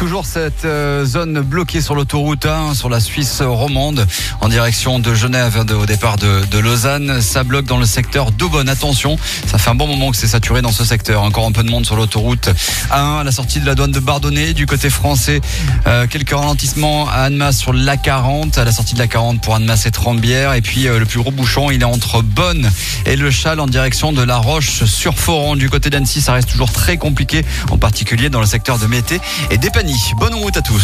Toujours cette zone bloquée sur l'autoroute 1, sur la Suisse romande, en direction de Genève, au départ de Lausanne. Ça bloque dans le secteur d'Aubonne. Attention, ça fait un bon moment que c'est saturé dans ce secteur. Encore un peu de monde sur l'autoroute A1, à la sortie de la douane de Bardonnay. Du côté français, quelques ralentissements à Annemasse sur l'A40, à la sortie de l'A40 pour Annemasse et Trembières. Et puis le plus gros bouchon, il est entre Bonn et Le Châle en direction de La Roche-sur-Foron. Du côté d'Annecy, ça reste toujours très compliqué, en particulier dans le secteur de Mété et d'Épagny. Bonne route à tous.